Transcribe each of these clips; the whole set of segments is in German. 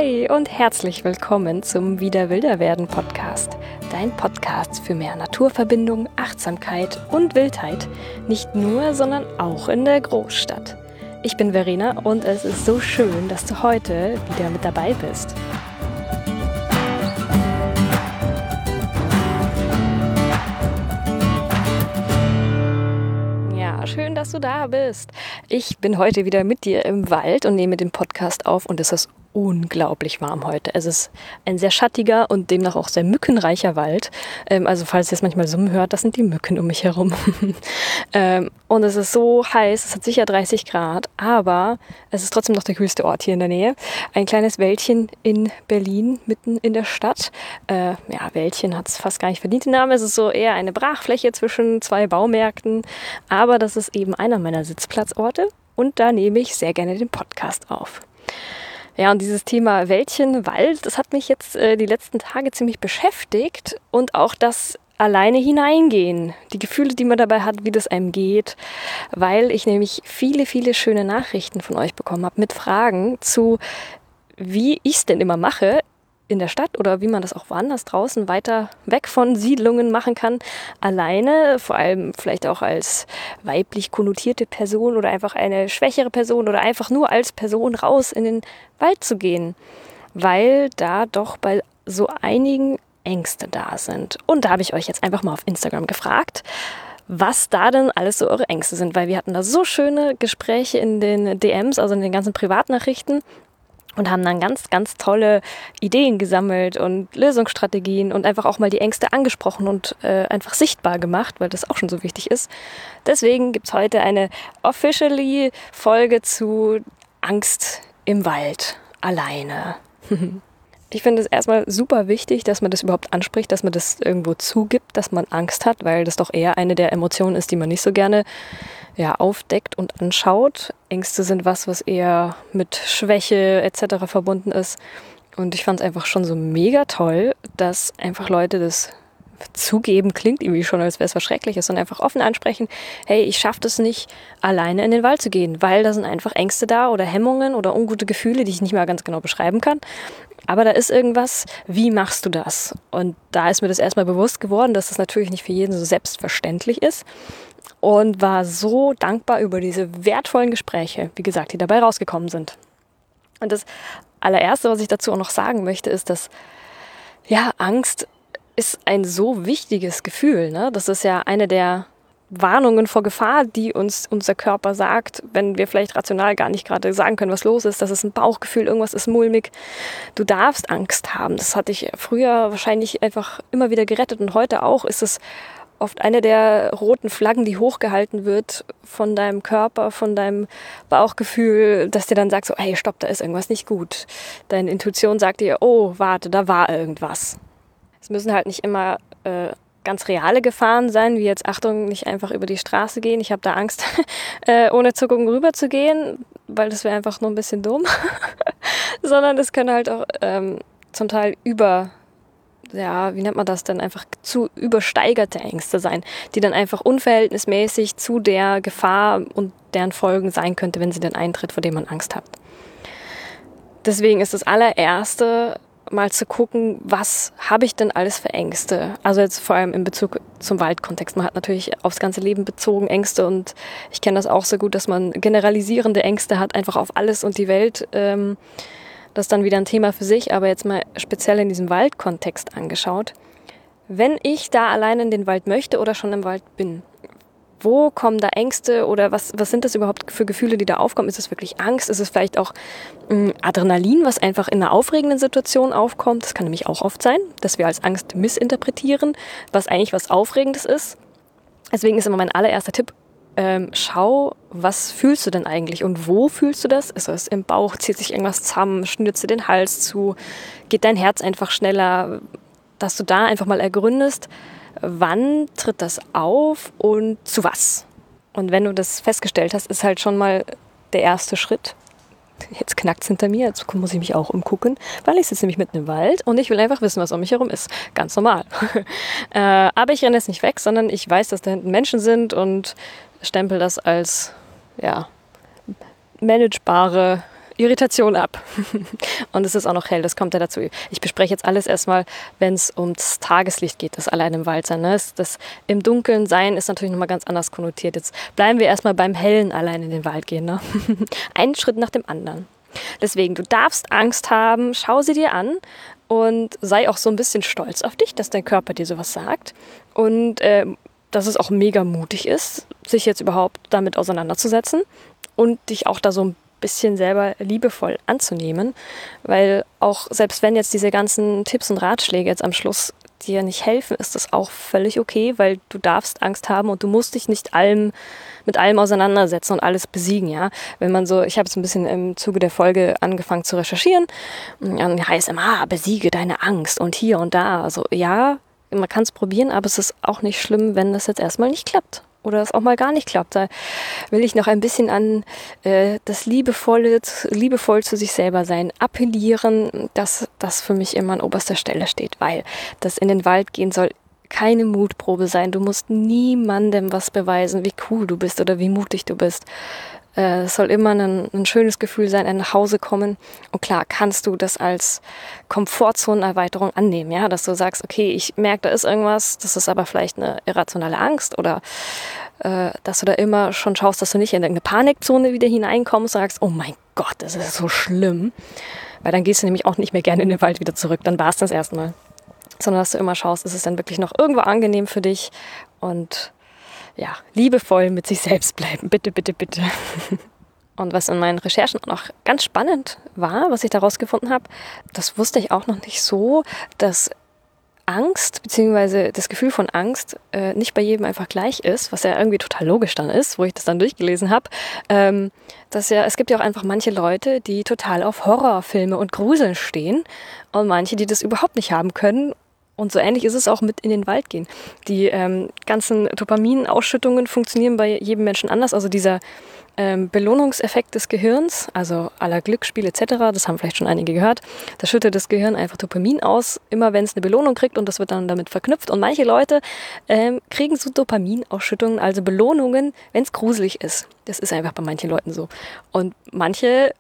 Hi und herzlich willkommen zum Wieder wilder werden Podcast. Dein Podcast für mehr Naturverbindung, Achtsamkeit und Wildheit. Nicht nur, sondern auch in der Großstadt. Ich bin Verena und es ist so schön, dass du heute wieder mit dabei bist. Schön, dass du da bist. Ich bin heute wieder mit dir im Wald und nehme den Podcast auf und es ist unglaublich warm heute. Es ist ein sehr schattiger und demnach auch sehr mückenreicher Wald. Also falls ihr es manchmal summen hört, das sind die Mücken um mich herum. Und es ist so heiß, es hat sicher 30 Grad, aber es ist trotzdem noch der kühlste Ort hier in der Nähe. Ein kleines Wäldchen in Berlin, mitten in der Stadt. Wäldchen hat es fast gar nicht verdient den Namen. Es ist so eher eine Brachfläche zwischen zwei Baumärkten, aber das ist eben einer meiner Sitzplatzorte und da nehme ich sehr gerne den Podcast auf. Ja, und dieses Thema Wäldchen, Wald, das hat mich jetzt die letzten Tage ziemlich beschäftigt und auch das alleine hineingehen, die Gefühle, die man dabei hat, wie das einem geht, weil ich nämlich viele, viele schöne Nachrichten von euch bekommen habe mit Fragen zu, wie ich es denn immer mache in der Stadt oder wie man das auch woanders draußen weiter weg von Siedlungen machen kann, alleine, vor allem vielleicht auch als weiblich konnotierte Person oder einfach eine schwächere Person oder einfach nur als Person raus in den Wald zu gehen, weil da doch bei so einigen Ängste da sind. Und da habe ich euch jetzt einfach mal auf Instagram gefragt, was da denn alles so eure Ängste sind, weil wir hatten da so schöne Gespräche in den DMs, also in den ganzen Privatnachrichten, und haben dann ganz, ganz tolle Ideen gesammelt und Lösungsstrategien und einfach auch mal die Ängste angesprochen und einfach sichtbar gemacht, weil das auch schon so wichtig ist. Deswegen gibt es heute eine officially Folge zu Angst im Wald alleine. Ich finde es erstmal super wichtig, dass man das überhaupt anspricht, dass man das irgendwo zugibt, dass man Angst hat, weil das doch eher eine der Emotionen ist, die man nicht so gerne aufdeckt und anschaut. Ängste sind was eher mit Schwäche etc. verbunden ist. Und ich fand es einfach schon so mega toll, dass einfach Leute das zugeben, klingt irgendwie schon, als wäre es was Schreckliches, und einfach offen ansprechen, hey, ich schaffe das nicht, alleine in den Wald zu gehen, weil da sind einfach Ängste da oder Hemmungen oder ungute Gefühle, die ich nicht mal ganz genau beschreiben kann. Aber da ist irgendwas, wie machst du das? Und da ist mir das erstmal bewusst geworden, dass das natürlich nicht für jeden so selbstverständlich ist. Und war so dankbar über diese wertvollen Gespräche, wie gesagt, die dabei rausgekommen sind. Und das allererste, was ich dazu auch noch sagen möchte, ist, dass Angst ist ein so wichtiges Gefühl. Ne? Das ist ja eine der Warnungen vor Gefahr, die uns unser Körper sagt, wenn wir vielleicht rational gar nicht gerade sagen können, was los ist. Das ist ein Bauchgefühl, irgendwas ist mulmig. Du darfst Angst haben. Das hatte ich früher wahrscheinlich einfach immer wieder gerettet und heute auch ist es oft eine der roten Flaggen, die hochgehalten wird von deinem Körper, von deinem Bauchgefühl, dass dir dann sagt so, hey, stopp, da ist irgendwas nicht gut. Deine Intuition sagt dir, oh, warte, da war irgendwas. Es müssen halt nicht immer ganz reale Gefahren sein, wie jetzt, Achtung, nicht einfach über die Straße gehen. Ich habe da Angst, ohne zu gucken, rüber zu gehen, weil das wäre einfach nur ein bisschen dumm. Sondern das können halt auch zum Teil wie nennt man das denn, einfach zu übersteigerte Ängste sein, die dann einfach unverhältnismäßig zu der Gefahr und deren Folgen sein könnte, wenn sie denn eintritt, vor dem man Angst hat. Deswegen ist das allererste, mal zu gucken, was habe ich denn alles für Ängste? Also jetzt vor allem in Bezug zum Waldkontext. Man hat natürlich aufs ganze Leben bezogen Ängste und ich kenne das auch so gut, dass man generalisierende Ängste hat, einfach auf alles und die Welt. Das ist dann wieder ein Thema für sich, aber jetzt mal speziell in diesem Waldkontext angeschaut. Wenn ich da alleine in den Wald möchte oder schon im Wald bin, wo kommen da Ängste oder was sind das überhaupt für Gefühle, die da aufkommen? Ist es wirklich Angst? Ist es vielleicht auch Adrenalin, was einfach in einer aufregenden Situation aufkommt? Das kann nämlich auch oft sein, dass wir als Angst missinterpretieren, was eigentlich was Aufregendes ist. Deswegen ist immer mein allererster Tipp, schau, was fühlst du denn eigentlich und wo fühlst du das? Ist es im Bauch, zieht sich irgendwas zusammen, schnürst du den Hals zu, geht dein Herz einfach schneller, dass du da einfach mal ergründest, wann tritt das auf und zu was? Und wenn du das festgestellt hast, ist halt schon mal der erste Schritt. Jetzt knackt es hinter mir, jetzt muss ich mich auch umgucken, weil ich sitze nämlich mitten im Wald und ich will einfach wissen, was um mich herum ist. Ganz normal. Aber ich renne jetzt nicht weg, sondern ich weiß, dass da hinten Menschen sind und stempel das als managebare Irritation ab. Und es ist auch noch hell, das kommt ja dazu. Ich bespreche jetzt alles erstmal, wenn es ums Tageslicht geht, das allein im Wald sein. Ne? Das im Dunkeln sein ist natürlich nochmal ganz anders konnotiert. Jetzt bleiben wir erstmal beim hellen allein in den Wald gehen. Ne? Einen Schritt nach dem anderen. Deswegen, du darfst Angst haben, schau sie dir an und sei auch so ein bisschen stolz auf dich, dass dein Körper dir sowas sagt. Und dass es auch mega mutig ist, sich jetzt überhaupt damit auseinanderzusetzen und dich auch da so ein bisschen selber liebevoll anzunehmen, weil auch selbst wenn jetzt diese ganzen Tipps und Ratschläge jetzt am Schluss dir nicht helfen, ist das auch völlig okay, weil du darfst Angst haben und du musst dich nicht mit allem auseinandersetzen und alles besiegen, ja. Wenn man so, ich habe jetzt ein bisschen im Zuge der Folge angefangen zu recherchieren, dann heißt immer, besiege deine Angst und hier und da, also ja, man kann es probieren, aber es ist auch nicht schlimm, wenn das jetzt erstmal nicht klappt. Oder es auch mal gar nicht klappt. Da will ich noch ein bisschen an das liebevoll zu sich selber sein appellieren, dass das für mich immer an oberster Stelle steht, weil das in den Wald gehen soll keine Mutprobe sein. Du musst niemandem was beweisen, wie cool du bist oder wie mutig du bist. Es soll immer ein schönes Gefühl sein, ein nach Hause kommen. Und klar, kannst du das als Komfortzonenerweiterung annehmen, ja, dass du sagst, okay, ich merke, da ist irgendwas, das ist aber vielleicht eine irrationale Angst oder dass du da immer schon schaust, dass du nicht in irgendeine Panikzone wieder hineinkommst und sagst, oh mein Gott, das ist so schlimm. Weil dann gehst du nämlich auch nicht mehr gerne in den Wald wieder zurück, dann war es das erstmal. Sondern dass du immer schaust, ist es dann wirklich noch irgendwo angenehm für dich und ja, liebevoll mit sich selbst bleiben. Bitte, bitte, bitte. Und was in meinen Recherchen auch noch ganz spannend war, was ich da rausgefunden habe, das wusste ich auch noch nicht so, dass Angst, beziehungsweise das Gefühl von Angst nicht bei jedem einfach gleich ist, was ja irgendwie total logisch dann ist, wo ich das dann durchgelesen habe. Es gibt ja auch einfach manche Leute, die total auf Horrorfilme und Gruseln stehen und manche, die das überhaupt nicht haben können. Und so ähnlich ist es auch mit in den Wald gehen. Die ganzen Dopaminausschüttungen funktionieren bei jedem Menschen anders. Also dieser Belohnungseffekt des Gehirns, also aller Glücksspiel etc., das haben vielleicht schon einige gehört, da schüttet das Gehirn einfach Dopamin aus, immer wenn es eine Belohnung kriegt und das wird dann damit verknüpft. Und manche Leute kriegen so Dopaminausschüttungen, also Belohnungen, wenn es gruselig ist. Das ist einfach bei manchen Leuten so. Und manche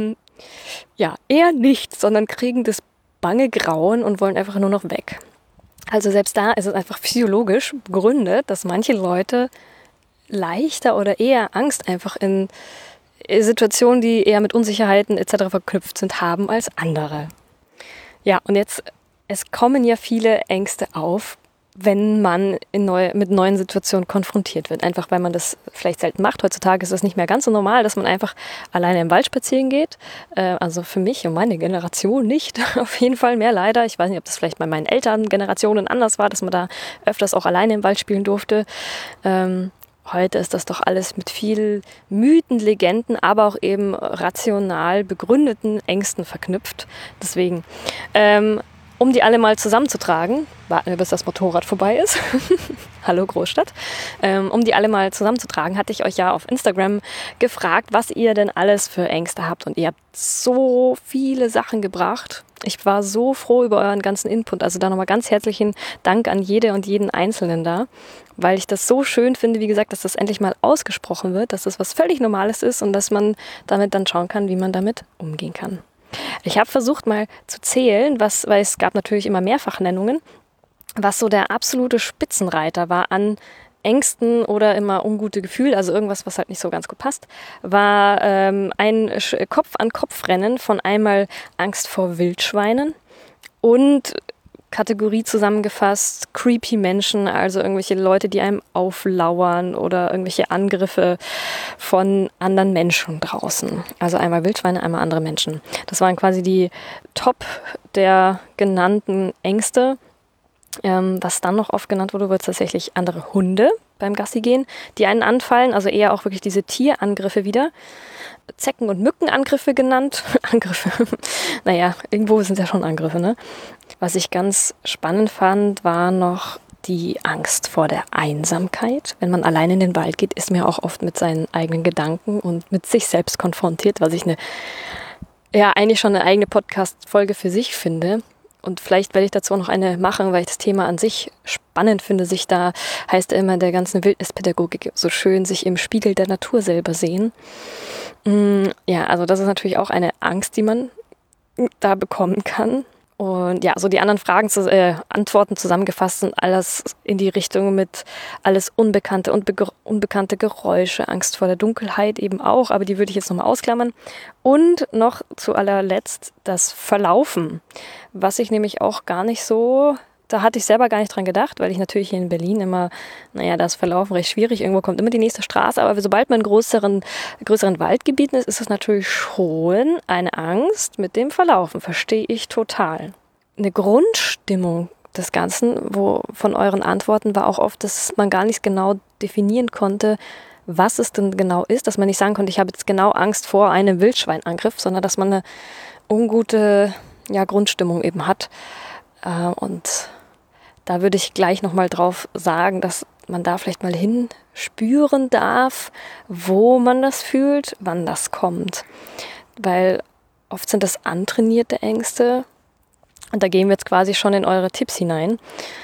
eher nicht, sondern kriegen das bange Grauen und wollen einfach nur noch weg. Also selbst da ist es einfach physiologisch begründet, dass manche Leute leichter oder eher Angst einfach in Situationen, die eher mit Unsicherheiten etc. verknüpft sind, haben als andere. Ja, und jetzt, es kommen ja viele Ängste auf, wenn man mit neuen Situationen konfrontiert wird. Einfach weil man das vielleicht selten macht. Heutzutage ist es nicht mehr ganz so normal, dass man einfach alleine im Wald spazieren geht. Also für mich und meine Generation nicht. Auf jeden Fall mehr leider. Ich weiß nicht, ob das vielleicht bei meinen Elterngenerationen anders war, dass man da öfters auch alleine im Wald spielen durfte. Heute ist das doch alles mit viel Mythen, Legenden, aber auch eben rational begründeten Ängsten verknüpft. Deswegen, um die alle mal zusammenzutragen, warten wir, bis das Motorrad vorbei ist. Hallo Großstadt. Um die alle mal zusammenzutragen, hatte ich euch ja auf Instagram gefragt, was ihr denn alles für Ängste habt. Und ihr habt so viele Sachen gebracht. Ich war so froh über euren ganzen Input. Also da nochmal ganz herzlichen Dank an jede und jeden Einzelnen da, weil ich das so schön finde, wie gesagt, dass das endlich mal ausgesprochen wird, dass das was völlig Normales ist und dass man damit dann schauen kann, wie man damit umgehen kann. Ich habe versucht mal zu zählen, weil es gab natürlich immer Mehrfachnennungen, was so der absolute Spitzenreiter war an Ängsten oder immer ungute Gefühl, also irgendwas, was halt nicht so ganz gut passt, war ein Kopf-an-Kopf-Rennen von einmal Angst vor Wildschweinen und Kategorie zusammengefasst, creepy Menschen, also irgendwelche Leute, die einem auflauern oder irgendwelche Angriffe von anderen Menschen draußen. Also einmal Wildschweine, einmal andere Menschen. Das waren quasi die Top der genannten Ängste. Was dann noch oft genannt wurde, wird tatsächlich andere Hunde beim Gassi gehen, die einen anfallen, also eher auch wirklich diese Tierangriffe wieder. Zecken- und Mückenangriffe genannt. Angriffe. Naja, irgendwo sind ja schon Angriffe, ne? Was ich ganz spannend fand, war noch die Angst vor der Einsamkeit. Wenn man allein in den Wald geht, ist man auch oft mit seinen eigenen Gedanken und mit sich selbst konfrontiert, was ich eigentlich schon eine eigene Podcast-Folge für sich finde, Und vielleicht werde ich dazu auch noch eine machen, weil ich das Thema an sich spannend finde, sich da, heißt ja immer in der ganzen Wildnispädagogik so schön, sich im Spiegel der Natur selber sehen. Ja, also das ist natürlich auch eine Angst, die man da bekommen kann. Und ja, so die anderen Antworten zusammengefasst sind alles in die Richtung mit alles Unbekannte und unbekannte Geräusche, Angst vor der Dunkelheit eben auch, aber die würde ich jetzt nochmal ausklammern. Und noch zu allerletzt das Verlaufen, was ich nämlich auch gar nicht so, da hatte ich selber gar nicht dran gedacht, weil ich natürlich hier in Berlin immer, das Verlaufen recht schwierig, irgendwo kommt immer die nächste Straße, aber sobald man in größeren Waldgebieten ist, ist es natürlich schon eine Angst mit dem Verlaufen, verstehe ich total. Eine Grundstimmung des Ganzen, von euren Antworten war auch oft, dass man gar nicht genau definieren konnte, was es denn genau ist, dass man nicht sagen konnte, ich habe jetzt genau Angst vor einem Wildschweinangriff, sondern dass man eine ungute Grundstimmung eben hat. Und da würde ich gleich nochmal drauf sagen, dass man da vielleicht mal hinspüren darf, wo man das fühlt, wann das kommt. Weil oft sind das antrainierte Ängste. Und da gehen wir jetzt quasi schon in eure Tipps hinein.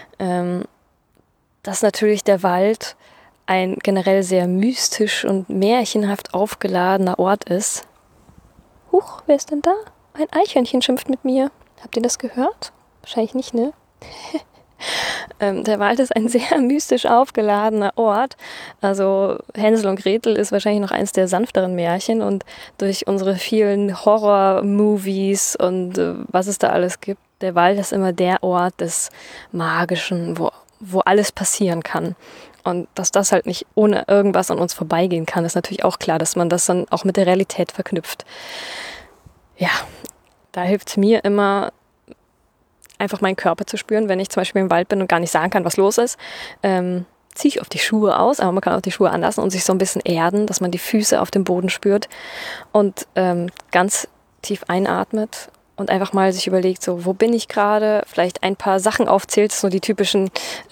Dass natürlich der Wald ein generell sehr mystisch und märchenhaft aufgeladener Ort ist. Huch, wer ist denn da? Ein Eichhörnchen schimpft mit mir. Habt ihr das gehört? Wahrscheinlich nicht, ne? Der Wald ist ein sehr mystisch aufgeladener Ort. Also Hänsel und Gretel ist wahrscheinlich noch eins der sanfteren Märchen und durch unsere vielen Horror-Movies und was es da alles gibt, der Wald ist immer der Ort des Magischen, wo alles passieren kann. Und dass das halt nicht ohne irgendwas an uns vorbeigehen kann, ist natürlich auch klar, dass man das dann auch mit der Realität verknüpft. Ja, da hilft es mir immer, einfach meinen Körper zu spüren, wenn ich zum Beispiel im Wald bin und gar nicht sagen kann, was los ist, ziehe ich oft die Schuhe aus, aber man kann auch die Schuhe anlassen und sich so ein bisschen erden, dass man die Füße auf dem Boden spürt und ganz tief einatmet und einfach mal sich überlegt, so, wo bin ich gerade, vielleicht ein paar Sachen aufzählt, so die typischen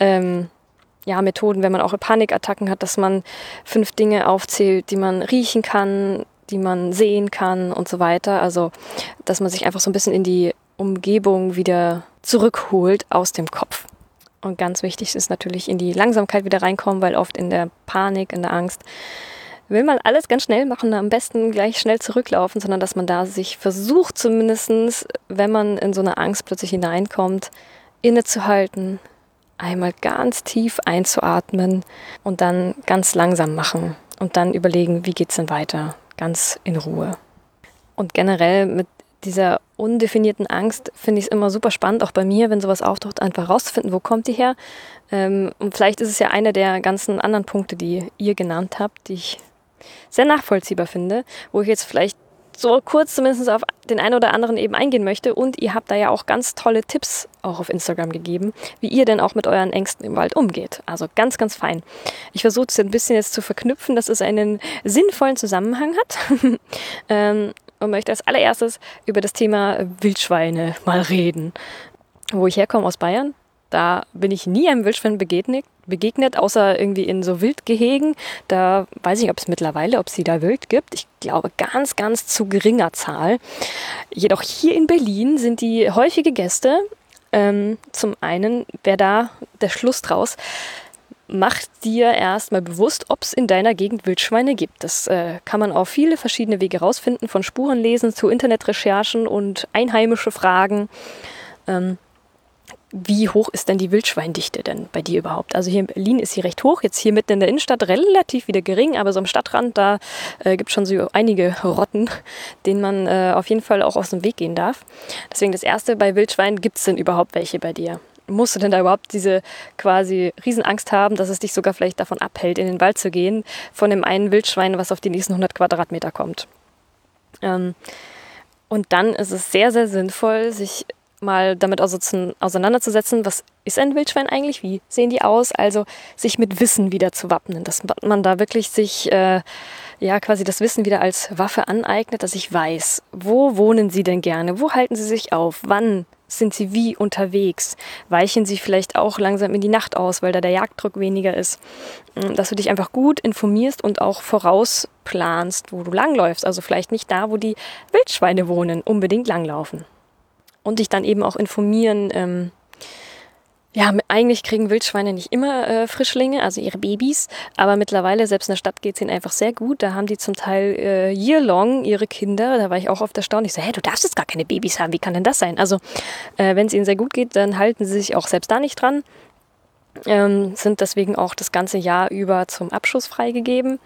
Methoden, wenn man auch Panikattacken hat, dass man 5 Dinge aufzählt, die man riechen kann, die man sehen kann und so weiter. Also, dass man sich einfach so ein bisschen in die Umgebung wieder zurückholt aus dem Kopf. Und ganz wichtig ist natürlich in die Langsamkeit wieder reinkommen, weil oft in der Panik, in der Angst will man alles ganz schnell machen, am besten gleich schnell zurücklaufen, sondern dass man da sich versucht zumindest, wenn man in so eine Angst plötzlich hineinkommt, innezuhalten, einmal ganz tief einzuatmen und dann ganz langsam machen und dann überlegen, wie geht's denn weiter, ganz in Ruhe. Und generell mit dieser undefinierten Angst finde ich es immer super spannend, auch bei mir, wenn sowas auftaucht, einfach rauszufinden, wo kommt die her. Und vielleicht ist es ja einer der ganzen anderen Punkte, die ihr genannt habt, die ich sehr nachvollziehbar finde, wo ich jetzt vielleicht so kurz zumindest auf den einen oder anderen eben eingehen möchte. Und ihr habt da ja auch ganz tolle Tipps auch auf Instagram gegeben, wie ihr denn auch mit euren Ängsten im Wald umgeht. Also ganz, ganz fein. Ich versuche es ein bisschen jetzt zu verknüpfen, dass es einen sinnvollen Zusammenhang hat. Und möchte als allererstes über das Thema Wildschweine mal reden. Wo ich herkomme, aus Bayern, da bin ich nie einem Wildschwein begegnet, außer irgendwie in so Wildgehegen. Da weiß ich nicht, ob es sie da wild gibt. Ich glaube, ganz, ganz zu geringer Zahl. Jedoch hier in Berlin sind die häufige Gäste. Zum einen wäre da der Schluss draus, mach dir erstmal bewusst, ob es in deiner Gegend Wildschweine gibt. Das kann man auf viele verschiedene Wege rausfinden, von Spurenlesen zu Internetrecherchen und einheimische Fragen. Wie hoch ist denn die Wildschweindichte denn bei dir überhaupt? Also hier in Berlin ist sie recht hoch, jetzt hier mitten in der Innenstadt relativ wieder gering, aber so am Stadtrand, da gibt es schon so einige Rotten, denen man auf jeden Fall auch aus dem Weg gehen darf. Deswegen das Erste, bei Wildschweinen, gibt es denn überhaupt welche bei dir? Musst du denn da überhaupt diese quasi Riesenangst haben, dass es dich sogar vielleicht davon abhält, in den Wald zu gehen, von dem einen Wildschwein, was auf die nächsten 100 Quadratmeter kommt? Und dann ist es sehr, sehr sinnvoll, sich mal damit auseinanderzusetzen, was ist ein Wildschwein eigentlich, wie sehen die aus, also sich mit Wissen wieder zu wappnen, dass man da wirklich sich quasi das Wissen wieder als Waffe aneignet, dass ich weiß, wo wohnen sie denn gerne, wo halten sie sich auf, wann sind sie wie unterwegs, weichen sie vielleicht auch langsam in die Nacht aus, weil da der Jagddruck weniger ist, dass du dich einfach gut informierst und auch vorausplanst, wo du langläufst, also vielleicht nicht da, wo die Wildschweine wohnen, unbedingt langlaufen. und dich dann eben auch informieren. Eigentlich kriegen Wildschweine nicht immer Frischlinge, also ihre Babys, aber mittlerweile, selbst in der Stadt, geht es ihnen einfach sehr gut. Da haben die zum Teil year-long ihre Kinder. Da war ich auch oft erstaunt. Ich so, du darfst jetzt gar keine Babys haben, wie kann denn das sein? Also wenn es ihnen sehr gut geht, dann halten sie sich auch selbst da nicht dran. Sind deswegen auch das ganze Jahr über zum Abschuss freigegeben.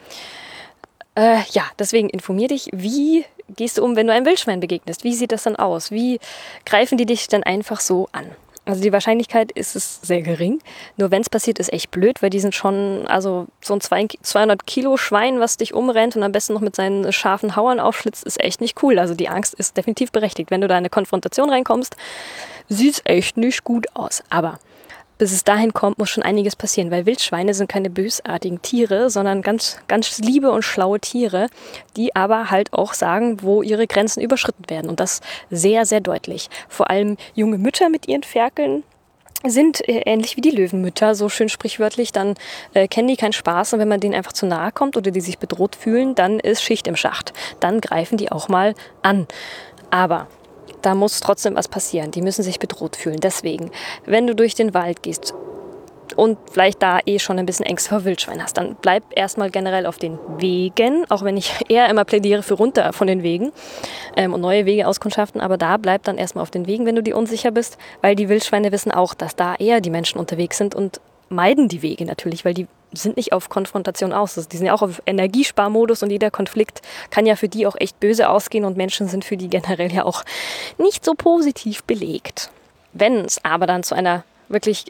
Deswegen informier dich, wie gehst du um, wenn du einem Wildschwein begegnest? Wie sieht das dann aus? Wie greifen die dich dann einfach so an? Also die Wahrscheinlichkeit ist es sehr gering. Nur wenn es passiert, ist echt blöd, weil die sind schon, also so ein 200 Kilo Schwein, was dich umrennt und am besten noch mit seinen scharfen Hauern aufschlitzt, ist echt nicht cool. Also die Angst ist definitiv berechtigt. Wenn du da in eine Konfrontation reinkommst, sieht es echt nicht gut aus. Aber bis es dahin kommt, muss schon einiges passieren, weil Wildschweine sind keine bösartigen Tiere, sondern ganz, ganz liebe und schlaue Tiere, die aber halt auch sagen, wo ihre Grenzen überschritten werden. Und das sehr, sehr deutlich. Vor allem junge Mütter mit ihren Ferkeln sind ähnlich wie die Löwenmütter, so schön sprichwörtlich, dann kennen die keinen Spaß. Und wenn man denen einfach zu nahe kommt oder die sich bedroht fühlen, dann ist Schicht im Schacht. Dann greifen die auch mal an. Aber da muss trotzdem was passieren. Die müssen sich bedroht fühlen. Deswegen, wenn du durch den Wald gehst und vielleicht da schon ein bisschen Ängste vor Wildschwein hast, dann bleib erstmal generell auf den Wegen, auch wenn ich eher immer plädiere für runter von den Wegen und neue Wege auskundschaften, aber da bleib dann erstmal auf den Wegen, wenn du dir unsicher bist, weil die Wildschweine wissen auch, dass da eher die Menschen unterwegs sind und meiden die Wege natürlich, weil die sind nicht auf Konfrontation aus. Die sind ja auch auf Energiesparmodus und jeder Konflikt kann ja für die auch echt böse ausgehen und Menschen sind für die generell ja auch nicht so positiv belegt. Wenn es aber dann zu einer wirklich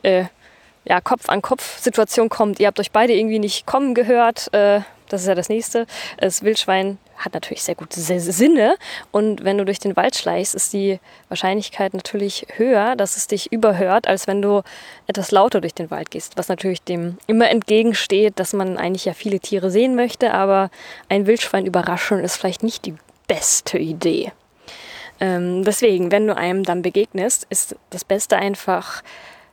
Kopf-an-Kopf-Situation kommt, ihr habt euch beide irgendwie nicht kommen gehört, das ist ja das Nächste. Das Wildschwein hat natürlich sehr gute Sinne und wenn du durch den Wald schleichst, ist die Wahrscheinlichkeit natürlich höher, dass es dich überhört, als wenn du etwas lauter durch den Wald gehst, was natürlich dem immer entgegensteht, dass man eigentlich ja viele Tiere sehen möchte, aber ein Wildschwein überraschen ist vielleicht nicht die beste Idee. Deswegen, wenn du einem dann begegnest, ist das Beste einfach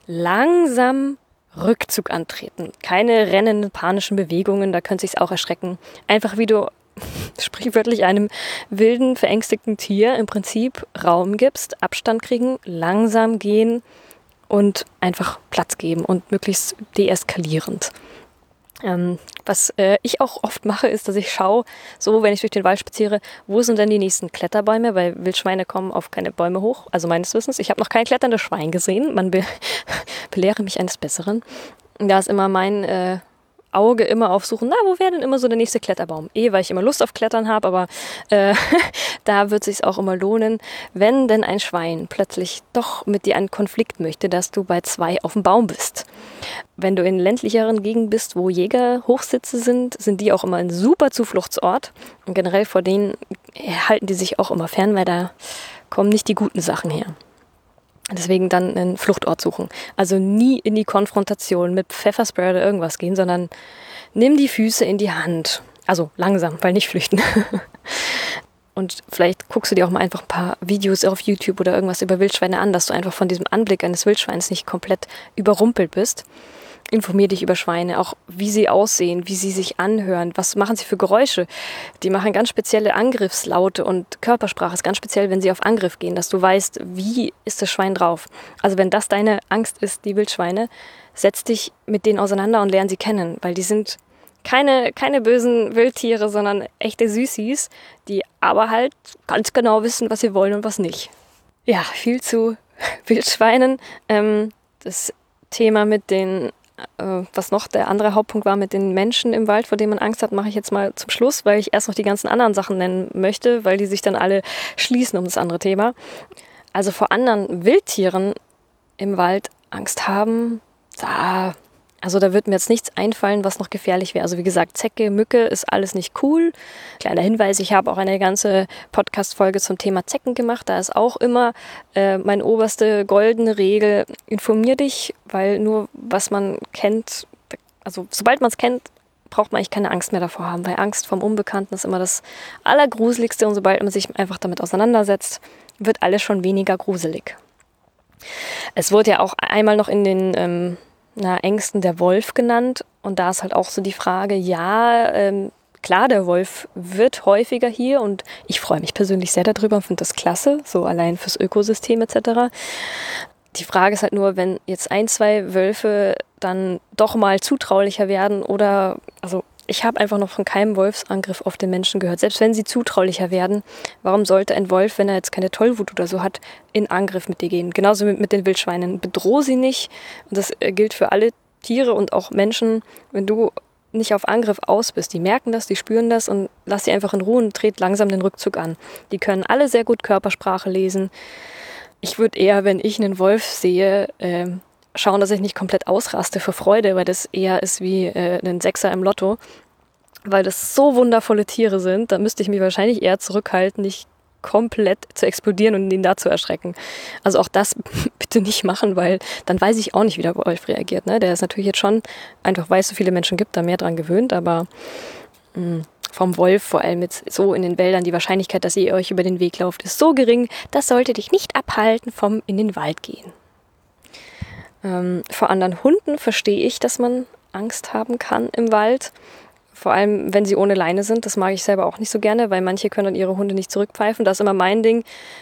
langsam Rückzug antreten. Keine rennenden, panischen Bewegungen, da könnte sich's auch erschrecken. Einfach wie du sprichwörtlich einem wilden, verängstigten Tier im Prinzip Raum gibst, Abstand kriegen, langsam gehen und einfach Platz geben und möglichst deeskalierend. Was ich auch oft mache, ist, dass ich schaue, so wenn ich durch den Wald spaziere, wo sind denn die nächsten Kletterbäume, weil Wildschweine kommen auf keine Bäume hoch, also meines Wissens. Ich habe noch kein kletterndes Schwein gesehen, man belehre mich eines Besseren. Da ist immer mein Auge immer aufsuchen, wo wäre denn immer so der nächste Kletterbaum? Weil ich immer Lust auf Klettern habe, aber da wird es sich auch immer lohnen, wenn denn ein Schwein plötzlich doch mit dir einen Konflikt möchte, dass du bei 2 auf dem Baum bist. Wenn du in ländlicheren Gegenden bist, wo Jägerhochsitze sind, sind die auch immer ein super Zufluchtsort. Und generell vor denen halten die sich auch immer fern, weil da kommen nicht die guten Sachen her. Deswegen dann einen Fluchtort suchen. Also nie in die Konfrontation mit Pfefferspray oder irgendwas gehen, sondern nimm die Füße in die Hand. Also langsam, weil nicht flüchten. Und vielleicht guckst du dir auch mal einfach ein paar Videos auf YouTube oder irgendwas über Wildschweine an, dass du einfach von diesem Anblick eines Wildschweins nicht komplett überrumpelt bist. Informier dich über Schweine, auch wie sie aussehen, wie sie sich anhören, was machen sie für Geräusche. Die machen ganz spezielle Angriffslaute und Körpersprache ist ganz speziell, wenn sie auf Angriff gehen, dass du weißt, wie ist das Schwein drauf. Also wenn das deine Angst ist, die Wildschweine, setz dich mit denen auseinander und lern sie kennen, weil die sind keine bösen Wildtiere, sondern echte Süßis, die aber halt ganz genau wissen, was sie wollen und was nicht. Ja, viel zu Wildschweinen. Das Thema mit den was noch der andere Hauptpunkt war mit den Menschen im Wald, vor denen man Angst hat, mache ich jetzt mal zum Schluss, weil ich erst noch die ganzen anderen Sachen nennen möchte, weil die sich dann alle schließen um das andere Thema. Also vor anderen Wildtieren im Wald Angst haben, da wird mir jetzt nichts einfallen, was noch gefährlich wäre. Also wie gesagt, Zecke, Mücke ist alles nicht cool. Kleiner Hinweis, ich habe auch eine ganze Podcast-Folge zum Thema Zecken gemacht. Da ist auch immer meine oberste goldene Regel, informier dich, weil nur was man kennt, also sobald man es kennt, braucht man eigentlich keine Angst mehr davor haben, weil Angst vom Unbekannten ist immer das Allergruseligste und sobald man sich einfach damit auseinandersetzt, wird alles schon weniger gruselig. Es wurde ja auch einmal noch in den Ängsten der Wolf genannt und da ist halt auch so die Frage, klar, der Wolf wird häufiger hier und ich freue mich persönlich sehr darüber und finde das klasse, so allein fürs Ökosystem etc. Die Frage ist halt nur, wenn jetzt 1, 2 Wölfe dann doch mal zutraulicher werden oder, also ich habe einfach noch von keinem Wolfsangriff auf den Menschen gehört. Selbst wenn sie zutraulicher werden, warum sollte ein Wolf, wenn er jetzt keine Tollwut oder so hat, in Angriff mit dir gehen? Genauso mit den Wildschweinen. Bedroh sie nicht. Und das gilt für alle Tiere und auch Menschen. Wenn du nicht auf Angriff aus bist, die merken das, die spüren das und lass sie einfach in Ruhe und dreht langsam den Rückzug an. Die können alle sehr gut Körpersprache lesen. Ich würde eher, wenn ich einen Wolf sehe, schauen, dass ich nicht komplett ausraste vor Freude, weil das eher ist wie ein Sechser im Lotto, weil das so wundervolle Tiere sind, da müsste ich mich wahrscheinlich eher zurückhalten, nicht komplett zu explodieren und ihn da zu erschrecken. Also auch das bitte nicht machen, weil dann weiß ich auch nicht, wie der Wolf reagiert. Ne? Der ist natürlich jetzt schon, einfach weil es so viele Menschen gibt, da mehr dran gewöhnt, aber vom Wolf, vor allem jetzt so in den Wäldern, die Wahrscheinlichkeit, dass ihr euch über den Weg lauft, ist so gering, das sollte dich nicht abhalten vom in den Wald gehen. Vor anderen Hunden verstehe ich, dass man Angst haben kann im Wald. Vor allem, wenn sie ohne Leine sind. Das mag ich selber auch nicht so gerne, weil manche können dann ihre Hunde nicht zurückpfeifen. Das ist immer mein Ding.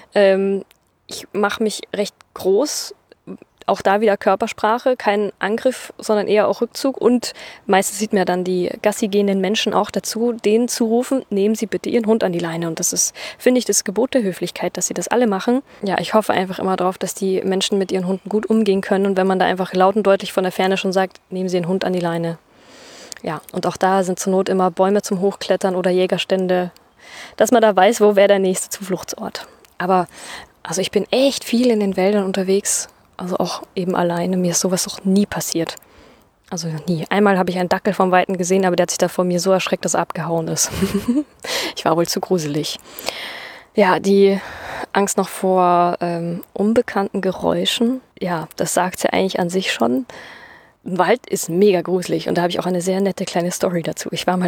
Ich mache mich recht groß. Auch da wieder Körpersprache. Kein Angriff, sondern eher auch Rückzug. Und meistens sieht man dann die Gassi gehenden Menschen auch dazu, denen zu rufen, nehmen Sie bitte Ihren Hund an die Leine. Und das ist, finde ich, das Gebot der Höflichkeit, dass sie das alle machen. Ja, ich hoffe einfach immer darauf, dass die Menschen mit ihren Hunden gut umgehen können. Und wenn man da einfach laut und deutlich von der Ferne schon sagt, nehmen Sie Ihren Hund an die Leine. Ja, und auch da sind zur Not immer Bäume zum Hochklettern oder Jägerstände, dass man da weiß, wo wäre der nächste Zufluchtsort. Aber also ich bin echt viel in den Wäldern unterwegs, also auch eben alleine. Mir ist sowas noch nie passiert. Also nie. Einmal habe ich einen Dackel vom Weiten gesehen, aber der hat sich da vor mir so erschreckt, dass er abgehauen ist. Ich war wohl zu gruselig. Ja, die Angst noch vor unbekannten Geräuschen, ja, das sagt ja eigentlich an sich schon. Ein Wald ist mega gruselig und da habe ich auch eine sehr nette kleine Story dazu. Ich war mal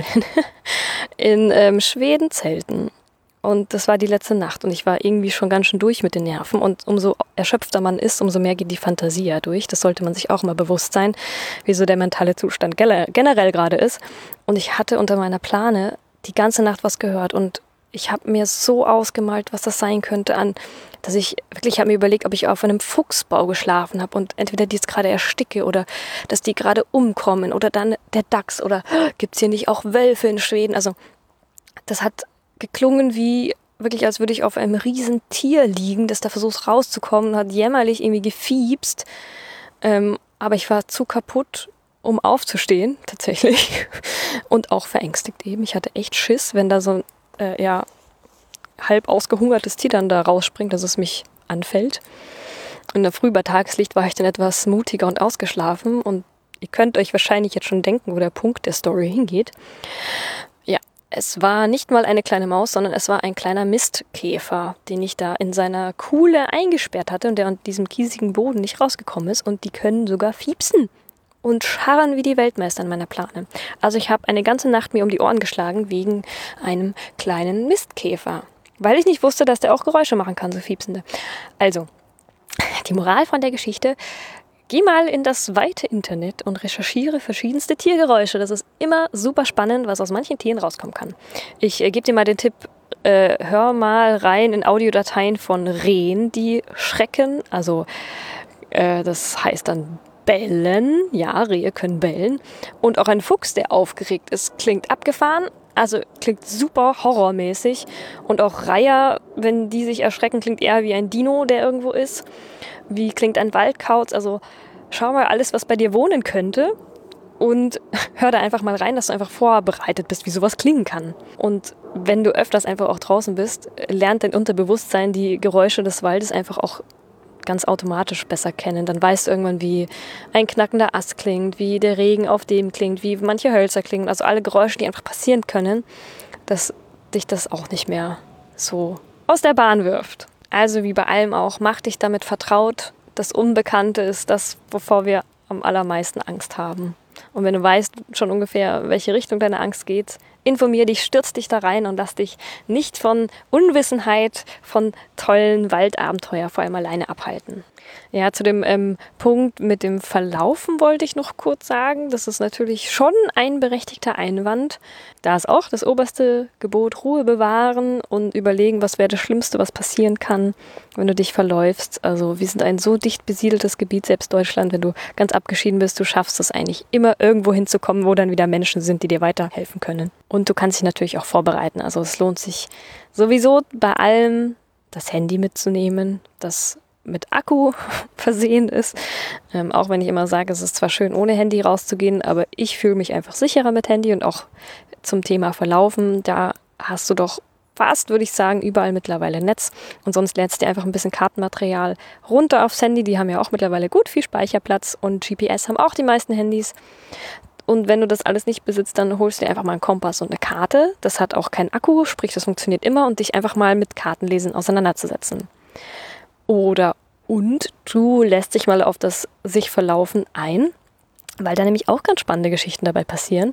in Schweden zelten und das war die letzte Nacht und ich war irgendwie schon ganz schön durch mit den Nerven und umso erschöpfter man ist, umso mehr geht die Fantasie ja durch. Das sollte man sich auch mal bewusst sein, wie so der mentale Zustand generell gerade ist. Und ich hatte unter meiner Plane die ganze Nacht was gehört und ich habe mir so ausgemalt, was das sein könnte, dass ich wirklich habe mir überlegt, ob ich auf einem Fuchsbau geschlafen habe und entweder die jetzt gerade ersticke oder dass die gerade umkommen oder dann der Dachs oder gibt es hier nicht auch Wölfe in Schweden? Also das hat geklungen wie wirklich, als würde ich auf einem riesen Tier liegen, das da versucht rauszukommen und hat jämmerlich irgendwie gefiepst. Aber ich war zu kaputt, um aufzustehen, tatsächlich. Und auch verängstigt eben. Ich hatte echt Schiss, wenn da so ein halb ausgehungertes Tier dann da rausspringt, dass es mich anfällt. In der Früh bei Tageslicht war ich dann etwas mutiger und ausgeschlafen und ihr könnt euch wahrscheinlich jetzt schon denken, wo der Punkt der Story hingeht. Ja, es war nicht mal eine kleine Maus, sondern es war ein kleiner Mistkäfer, den ich da in seiner Kuhle eingesperrt hatte und der an diesem kiesigen Boden nicht rausgekommen ist und die können sogar fiepsen und scharren wie die Weltmeister in meiner Plane. Also ich habe eine ganze Nacht mir um die Ohren geschlagen wegen einem kleinen Mistkäfer. Weil ich nicht wusste, dass der auch Geräusche machen kann, so fiepsende. Also, die Moral von der Geschichte: Geh mal in das weite Internet und recherchiere verschiedenste Tiergeräusche. Das ist immer super spannend, was aus manchen Tieren rauskommen kann. Ich gebe dir mal den Tipp, hör mal rein in Audiodateien von Rehen, die schrecken. Also das heißt dann bellen. Ja, Rehe können bellen. Und auch ein Fuchs, der aufgeregt ist, klingt abgefahren. Also klingt super horrormäßig. Und auch Reiher, wenn die sich erschrecken, klingt eher wie ein Dino, der irgendwo ist. Wie klingt ein Waldkauz? Also schau mal alles, was bei dir wohnen könnte. Und hör da einfach mal rein, dass du einfach vorbereitet bist, wie sowas klingen kann. Und wenn du öfters einfach auch draußen bist, lernt dein Unterbewusstsein die Geräusche des Waldes einfach auch ganz automatisch besser kennen. Dann weißt du irgendwann, wie ein knackender Ast klingt, wie der Regen auf dem klingt, wie manche Hölzer klingen. Also alle Geräusche, die einfach passieren können, dass dich das auch nicht mehr so aus der Bahn wirft. Also wie bei allem auch, mach dich damit vertraut. Das Unbekannte ist das, wovor wir am allermeisten Angst haben. Und wenn du weißt schon ungefähr, welche Richtung deine Angst geht, informier dich, stürz dich da rein und lass dich nicht von Unwissenheit, von tollen Waldabenteuer vor allem alleine abhalten. Ja, zu dem Punkt mit dem Verlaufen wollte ich noch kurz sagen. Das ist natürlich schon ein berechtigter Einwand. Da ist auch das oberste Gebot: Ruhe bewahren und überlegen, was wäre das Schlimmste, was passieren kann, wenn du dich verläufst. Also wir sind ein so dicht besiedeltes Gebiet, selbst Deutschland, wenn du ganz abgeschieden bist, du schaffst es eigentlich immer irgendwo hinzukommen, wo dann wieder Menschen sind, die dir weiterhelfen können. Und du kannst dich natürlich auch vorbereiten. Also es lohnt sich sowieso bei allem, das Handy mitzunehmen, das mit Akku versehen ist. Auch wenn ich immer sage, es ist zwar schön, ohne Handy rauszugehen, aber ich fühle mich einfach sicherer mit Handy. Und auch zum Thema Verlaufen, da hast du doch fast, würde ich sagen, überall mittlerweile Netz. Und sonst lädst du dir einfach ein bisschen Kartenmaterial runter aufs Handy. Die haben ja auch mittlerweile gut viel Speicherplatz und GPS haben auch die meisten Handys. Und wenn du das alles nicht besitzt, dann holst du dir einfach mal einen Kompass und eine Karte. Das hat auch keinen Akku, sprich, das funktioniert immer. Und dich einfach mal mit Kartenlesen auseinanderzusetzen. Und du lässt dich mal auf das sich Verlaufen ein, weil da nämlich auch ganz spannende Geschichten dabei passieren.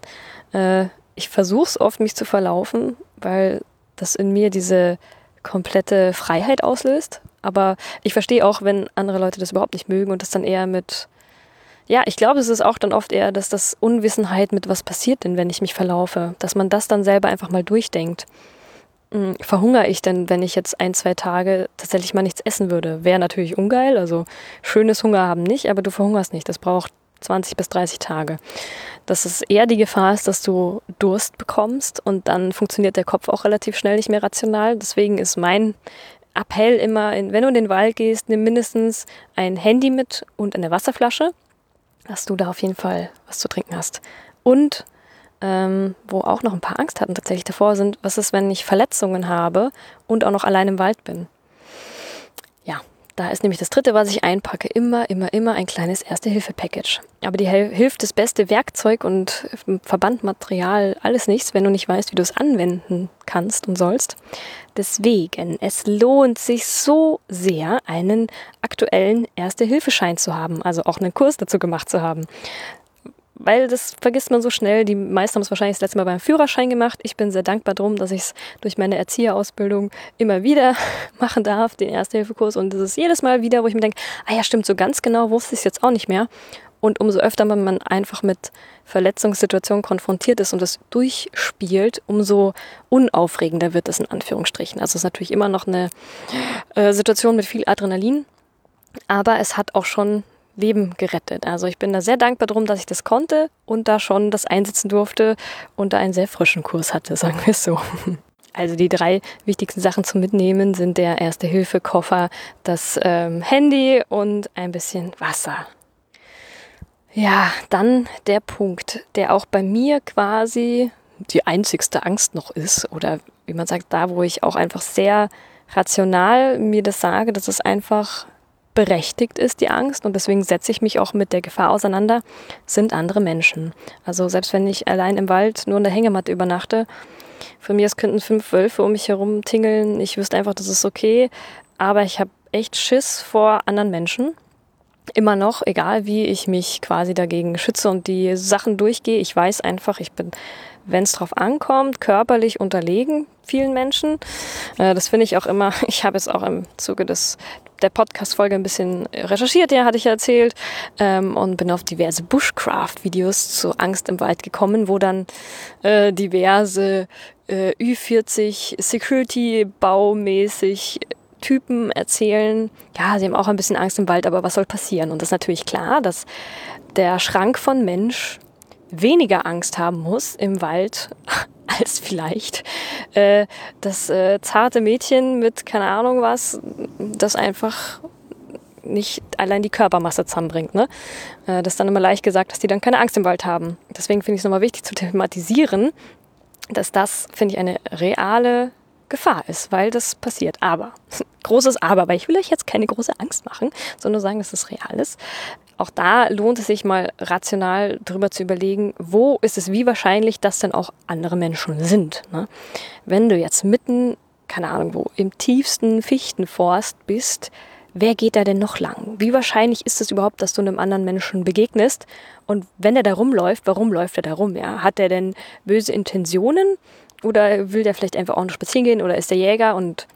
Ich versuche es oft, mich zu verlaufen, weil das in mir diese komplette Freiheit auslöst. Aber ich verstehe auch, wenn andere Leute das überhaupt nicht mögen und das dann eher mit, ja, ich glaube, es ist auch dann oft eher, dass das Unwissenheit mit was passiert denn, wenn ich mich verlaufe, dass man das dann selber einfach mal durchdenkt. Verhungere ich denn, wenn ich jetzt 1-2 Tage tatsächlich mal nichts essen würde? Wäre natürlich ungeil, also schönes Hunger haben nicht, aber du verhungerst nicht. Das braucht 20 bis 30 Tage. Dass es eher die Gefahr ist, dass du Durst bekommst und dann funktioniert der Kopf auch relativ schnell nicht mehr rational. Deswegen ist mein Appell immer, wenn du in den Wald gehst, nimm mindestens ein Handy mit und eine Wasserflasche, dass du da auf jeden Fall was zu trinken hast. Und wo auch noch ein paar Angst hatten tatsächlich davor sind, was ist, wenn ich Verletzungen habe und auch noch allein im Wald bin? Ja, da ist nämlich das Dritte, was ich einpacke, immer ein kleines Erste-Hilfe-Package. Aber die hilft das beste Werkzeug und Verbandmaterial, alles nichts, wenn du nicht weißt, wie du es anwenden kannst und sollst. Deswegen, es lohnt sich so sehr, einen aktuellen Erste-Hilfe-Schein zu haben, also auch einen Kurs dazu gemacht zu haben. Weil das vergisst man so schnell. Die meisten haben es wahrscheinlich das letzte Mal beim Führerschein gemacht. Ich bin sehr dankbar drum, dass ich es durch meine Erzieherausbildung immer wieder machen darf, den Erste-Hilfe-Kurs. Und das ist jedes Mal wieder, wo ich mir denke, ah ja, stimmt, so ganz genau wusste ich es jetzt auch nicht mehr. Und umso öfter man einfach mit Verletzungssituationen konfrontiert ist und das durchspielt, umso unaufregender wird es in Anführungsstrichen. Also es ist natürlich immer noch eine Situation mit viel Adrenalin, aber es hat auch schon Leben gerettet. Also ich bin da sehr dankbar drum, dass ich das konnte und da schon das einsetzen durfte und da einen sehr frischen Kurs hatte, sagen wir es so. Also die 3 wichtigsten Sachen zum Mitnehmen sind der Erste-Hilfe-Koffer, das Handy und ein bisschen Wasser. Ja, dann der Punkt, der auch bei mir quasi die einzigste Angst noch ist oder wie man sagt, da wo ich auch einfach sehr rational mir das sage, dass es einfach berechtigt ist, die Angst, und deswegen setze ich mich auch mit der Gefahr auseinander, sind andere Menschen. Also selbst wenn ich allein im Wald nur in der Hängematte übernachte, von mir aus könnten 5 Wölfe um mich herum tingeln, ich wüsste einfach, das ist okay, aber ich habe echt Schiss vor anderen Menschen. Immer noch, egal wie ich mich quasi dagegen schütze und die Sachen durchgehe, ich weiß einfach, ich bin, wenn es drauf ankommt, körperlich unterlegen vielen Menschen. Das finde ich auch immer, ich habe es auch im Zuge der Podcast-Folge ein bisschen recherchiert, ja, hatte ich ja erzählt, und bin auf diverse Bushcraft-Videos zu Angst im Wald gekommen, wo dann diverse Ü40 Security-Baumäßig Typen erzählen, ja, sie haben auch ein bisschen Angst im Wald, aber was soll passieren? Und das ist natürlich klar, dass der Schrank von Mensch weniger Angst haben muss im Wald als vielleicht das zarte Mädchen mit keine Ahnung was, das einfach nicht allein die Körpermasse zusammenbringt. Ne? Das ist dann immer leicht gesagt, dass die dann keine Angst im Wald haben. Deswegen finde ich es nochmal wichtig zu thematisieren, dass das, finde ich, eine reale Gefahr ist, weil das passiert. Aber, großes Aber, weil ich will euch jetzt keine große Angst machen, sondern nur sagen, dass es real ist. Auch da lohnt es sich mal rational drüber zu überlegen, wo ist es wie wahrscheinlich, dass denn auch andere Menschen sind. Ne? Wenn du jetzt mitten, keine Ahnung wo, im tiefsten Fichtenforst bist, wer geht da denn noch lang? Wie wahrscheinlich ist es überhaupt, dass du einem anderen Menschen begegnest? Und wenn er da rumläuft, warum läuft er da rum? Ja? Hat er denn böse Intentionen? Oder will der vielleicht einfach auch noch spazieren gehen? Oder ist der Jäger? Und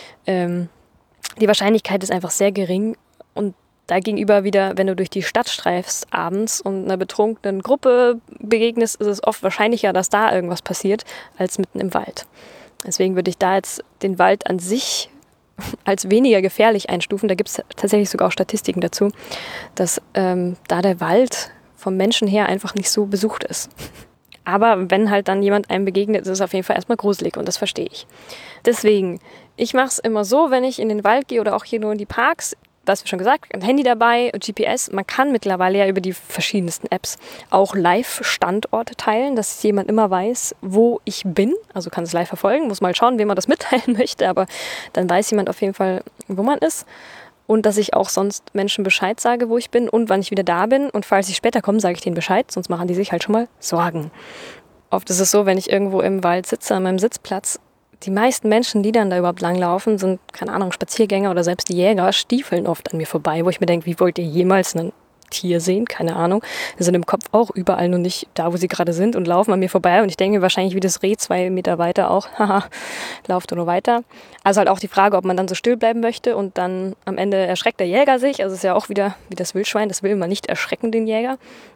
die Wahrscheinlichkeit ist einfach sehr gering. Und dagegenüber wieder, wenn du durch die Stadt streifst abends und einer betrunkenen Gruppe begegnest, ist es oft wahrscheinlicher, dass da irgendwas passiert, als mitten im Wald. Deswegen würde ich da jetzt den Wald an sich als weniger gefährlich einstufen. Da gibt es tatsächlich sogar auch Statistiken dazu, dass da der Wald vom Menschen her einfach nicht so besucht ist. Aber wenn halt dann jemand einem begegnet, ist es auf jeden Fall erstmal gruselig und das verstehe ich. Deswegen, ich mache es immer so, wenn ich in den Wald gehe oder auch hier nur in die Parks, was wir schon gesagt, ein Handy dabei, GPS. Man kann mittlerweile ja über die verschiedensten Apps auch Live-Standorte teilen, dass jemand immer weiß, wo ich bin. Also kann es live verfolgen, muss mal schauen, wem man das mitteilen möchte, aber dann weiß jemand auf jeden Fall, wo man ist. Und dass ich auch sonst Menschen Bescheid sage, wo ich bin und wann ich wieder da bin. Und falls ich später komme, sage ich denen Bescheid, sonst machen die sich halt schon mal Sorgen. Oft ist es so, wenn ich irgendwo im Wald sitze, an meinem Sitzplatz, die meisten Menschen, die dann da überhaupt langlaufen, sind, keine Ahnung, Spaziergänger oder selbst die Jäger, stiefeln oft an mir vorbei, wo ich mir denke, wie wollt ihr jemals ein Tier sehen? Keine Ahnung. Die sind im Kopf auch überall, nur nicht da, wo sie gerade sind und laufen an mir vorbei. Und ich denke wahrscheinlich wie das Reh 2 Meter weiter auch, haha, lauft nur weiter. Also halt auch die Frage, ob man dann so still bleiben möchte und dann am Ende erschreckt der Jäger sich. Also es ist ja auch wieder wie das Wildschwein, das will man nicht erschrecken, den Jäger.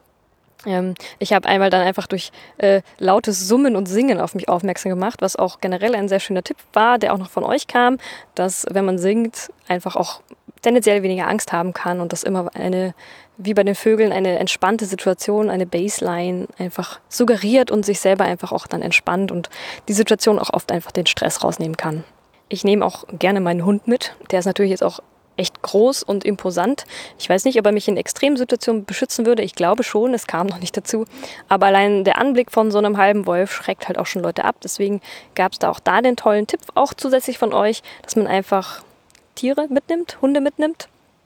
Ich habe einmal dann einfach durch lautes Summen und Singen auf mich aufmerksam gemacht, was auch generell ein sehr schöner Tipp war, der auch noch von euch kam, dass wenn man singt, einfach auch tendenziell weniger Angst haben kann und dass immer wie bei den Vögeln, eine entspannte Situation, eine Baseline einfach suggeriert und sich selber einfach auch dann entspannt und die Situation auch oft einfach den Stress rausnehmen kann. Ich nehme auch gerne meinen Hund mit, der ist natürlich jetzt auch echt groß und imposant. Ich weiß nicht, ob er mich in Extremsituationen beschützen würde. Ich glaube schon, es kam noch nicht dazu. Aber allein der Anblick von so einem halben Wolf schreckt halt auch schon Leute ab. Deswegen gab es da auch den tollen Tipp, auch zusätzlich von euch, dass man einfach Tiere mitnimmt, Hunde mitnimmt.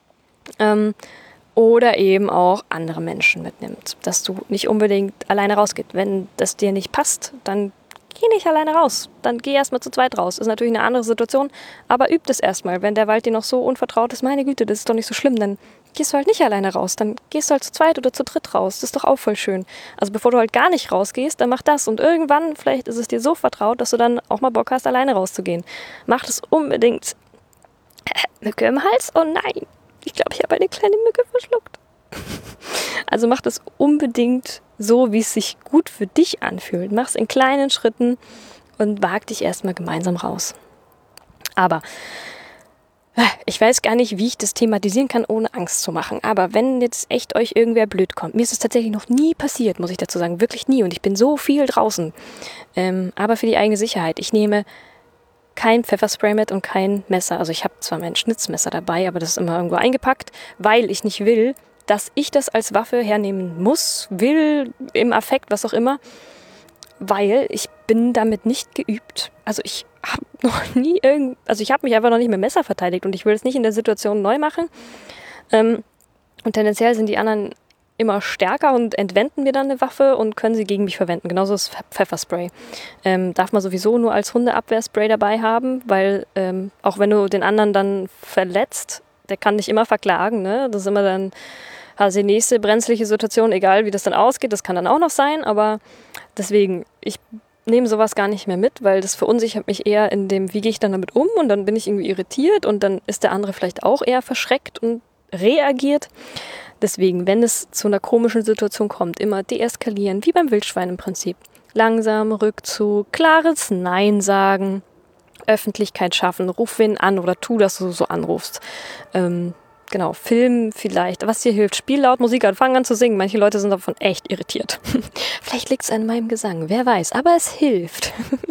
Oder eben auch andere Menschen mitnimmt. Dass du nicht unbedingt alleine rausgehst. Wenn das dir nicht passt, dann geh nicht alleine raus, dann geh erstmal zu zweit raus. Ist natürlich eine andere Situation, aber übt es erstmal. Wenn der Wald dir noch so unvertraut ist, meine Güte, das ist doch nicht so schlimm, dann gehst du halt nicht alleine raus. Dann gehst du halt zu zweit oder zu dritt raus. Das ist doch auch voll schön. Also bevor du halt gar nicht rausgehst, dann mach das. Und irgendwann, vielleicht ist es dir so vertraut, dass du dann auch mal Bock hast, alleine rauszugehen. Mach das unbedingt. Mücke im Hals? Oh nein, ich glaube, ich habe eine kleine Mücke verschluckt. Also mach das unbedingt so, wie es sich gut für dich anfühlt. Mach es in kleinen Schritten und wag dich erstmal gemeinsam raus. Aber ich weiß gar nicht, wie ich das thematisieren kann, ohne Angst zu machen. Aber wenn jetzt echt euch irgendwer blöd kommt, mir ist es tatsächlich noch nie passiert, muss ich dazu sagen, wirklich nie. Und ich bin so viel draußen. Aber für die eigene Sicherheit. Ich nehme kein Pfefferspray mit und kein Messer. Also ich habe zwar mein Schnitzmesser dabei, aber das ist immer irgendwo eingepackt, weil ich nicht will, dass ich das als Waffe hernehmen muss, will, im Affekt, was auch immer, weil ich bin damit nicht geübt. Also ich habe noch nie ich habe mich einfach noch nicht mit Messer verteidigt und ich will es nicht in der Situation neu machen. Und tendenziell sind die anderen immer stärker und entwenden mir dann eine Waffe und können sie gegen mich verwenden. Genauso ist Pfefferspray. Darf man sowieso nur als Hundeabwehrspray dabei haben, weil auch wenn du den anderen dann verletzt, der kann dich immer verklagen, ne? Das ist immer dann die nächste brenzliche Situation, egal wie das dann ausgeht, das kann dann auch noch sein, aber deswegen, ich nehme sowas gar nicht mehr mit, weil das verunsichert mich eher in dem, wie gehe ich dann damit um und dann bin ich irgendwie irritiert und dann ist der andere vielleicht auch eher verschreckt und reagiert. Deswegen, wenn es zu einer komischen Situation kommt, immer deeskalieren, wie beim Wildschwein im Prinzip. Langsam, Rückzug, klares Nein sagen, Öffentlichkeit schaffen, ruf wen an oder tu, dass du so anrufst. Genau, Film vielleicht, was dir hilft. Spiel laut Musik an, fang an zu singen. Manche Leute sind davon echt irritiert. Vielleicht liegt es an meinem Gesang, wer weiß, aber es hilft.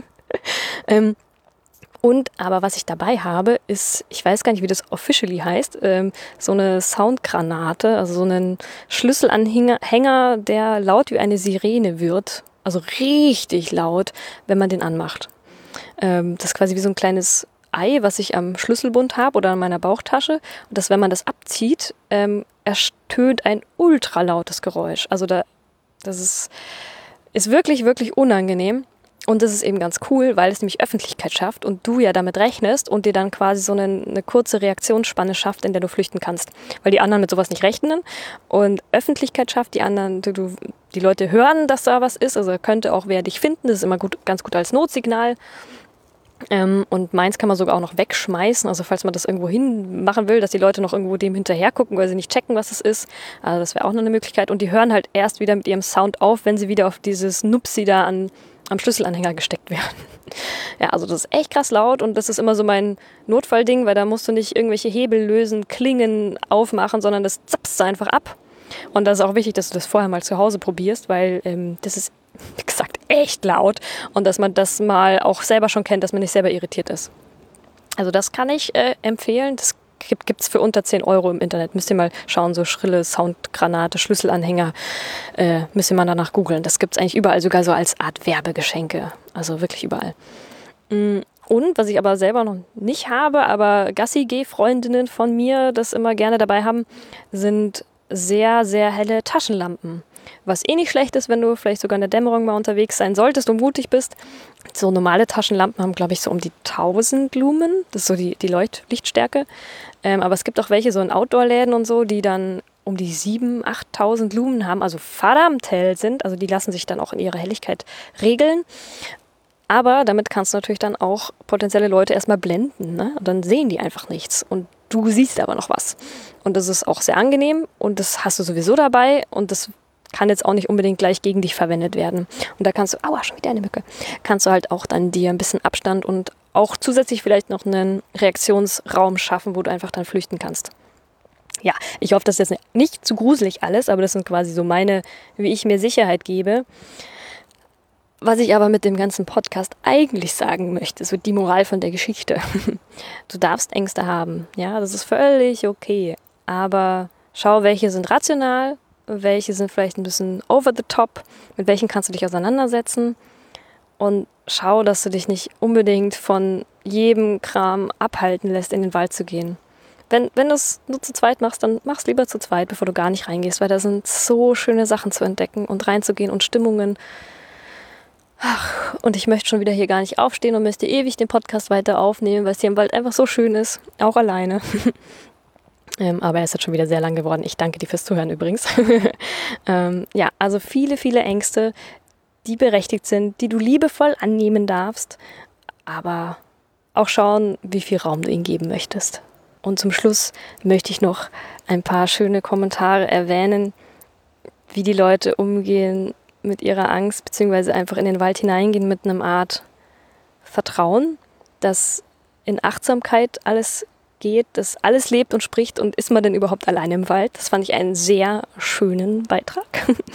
Aber was ich dabei habe, ist, ich weiß gar nicht, wie das officially heißt, so eine Soundgranate, also so einen Schlüsselanhänger, der laut wie eine Sirene wird. Also richtig laut, wenn man den anmacht. Das ist quasi wie so ein kleines Ei, was ich am Schlüsselbund habe oder an meiner Bauchtasche. Und dass, wenn man das abzieht, ertönt ein ultra lautes Geräusch. Also das ist wirklich, wirklich unangenehm. Und das ist eben ganz cool, weil es nämlich Öffentlichkeit schafft und du ja damit rechnest und dir dann quasi so eine kurze Reaktionsspanne schafft, in der du flüchten kannst. Weil die anderen mit sowas nicht rechnen und Öffentlichkeit schafft, die Leute hören, dass da was ist, also könnte auch wer dich finden, das ist immer ganz gut als Notsignal. Und meins kann man sogar auch noch wegschmeißen, also falls man das irgendwo hin machen will, dass die Leute noch irgendwo dem hinterher gucken, weil sie nicht checken, was es ist. Also das wäre auch noch eine Möglichkeit. Und die hören halt erst wieder mit ihrem Sound auf, wenn sie wieder auf dieses Nupsi da am Schlüsselanhänger gesteckt werden. Ja, also das ist echt krass laut und das ist immer so mein Notfallding, weil da musst du nicht irgendwelche Hebel lösen, Klingen aufmachen, sondern das zapst einfach ab. Und das ist auch wichtig, dass du das vorher mal zu Hause probierst, weil das ist, wie gesagt, echt laut und dass man das mal auch selber schon kennt, dass man nicht selber irritiert ist. Also das kann ich empfehlen. Das gibt es für unter 10 Euro im Internet. Müsst ihr mal schauen, so schrille Soundgranate, Schlüsselanhänger, müsst ihr mal danach googeln. Das gibt es eigentlich überall, sogar so als Art Werbegeschenke. Also wirklich überall. Und was ich aber selber noch nicht habe, aber Gassi-Geh-Freundinnen von mir das immer gerne dabei haben, sind sehr, sehr helle Taschenlampen. Was eh nicht schlecht ist, wenn du vielleicht sogar in der Dämmerung mal unterwegs sein solltest und mutig bist. So normale Taschenlampen haben, glaube ich, so um die 1000 Lumen. Das ist so die Lichtstärke. Aber es gibt auch welche so in Outdoor-Läden und so, die dann um die 7.000, 8.000 Lumen haben, also verdammt hell sind. Also die lassen sich dann auch in ihrer Helligkeit regeln. Aber damit kannst du natürlich dann auch potenzielle Leute erstmal blenden, ne? Und dann sehen die einfach nichts. Und du siehst aber noch was. Und das ist auch sehr angenehm und das hast du sowieso dabei und das kann jetzt auch nicht unbedingt gleich gegen dich verwendet werden. Und da kannst du, aua, schon wieder eine Mücke, kannst du halt auch dann dir ein bisschen Abstand und auch zusätzlich vielleicht noch einen Reaktionsraum schaffen, wo du einfach dann flüchten kannst. Ja, ich hoffe, das ist jetzt nicht zu gruselig alles, aber das sind quasi so wie ich mir Sicherheit gebe. Was ich aber mit dem ganzen Podcast eigentlich sagen möchte, so die Moral von der Geschichte. Du darfst Ängste haben, ja, das ist völlig okay. Aber schau, welche sind rational, welche sind vielleicht ein bisschen over the top, mit welchen kannst du dich auseinandersetzen und schau, dass du dich nicht unbedingt von jedem Kram abhalten lässt, in den Wald zu gehen. Wenn du es nur zu zweit machst, dann mach's lieber zu zweit, bevor du gar nicht reingehst, weil da sind so schöne Sachen zu entdecken und reinzugehen und Stimmungen. Ach, und ich möchte schon wieder hier gar nicht aufstehen und möchte ewig den Podcast weiter aufnehmen, weil es hier im Wald einfach so schön ist, auch alleine. Aber er ist jetzt schon wieder sehr lang geworden. Ich danke dir fürs Zuhören übrigens. Ja, also viele, viele Ängste, die berechtigt sind, die du liebevoll annehmen darfst, aber auch schauen, wie viel Raum du ihnen geben möchtest. Und zum Schluss möchte ich noch ein paar schöne Kommentare erwähnen, wie die Leute umgehen mit ihrer Angst, beziehungsweise einfach in den Wald hineingehen mit einer Art Vertrauen, dass in Achtsamkeit alles geht, dass alles lebt und spricht und ist man denn überhaupt alleine im Wald? Das fand ich einen sehr schönen Beitrag,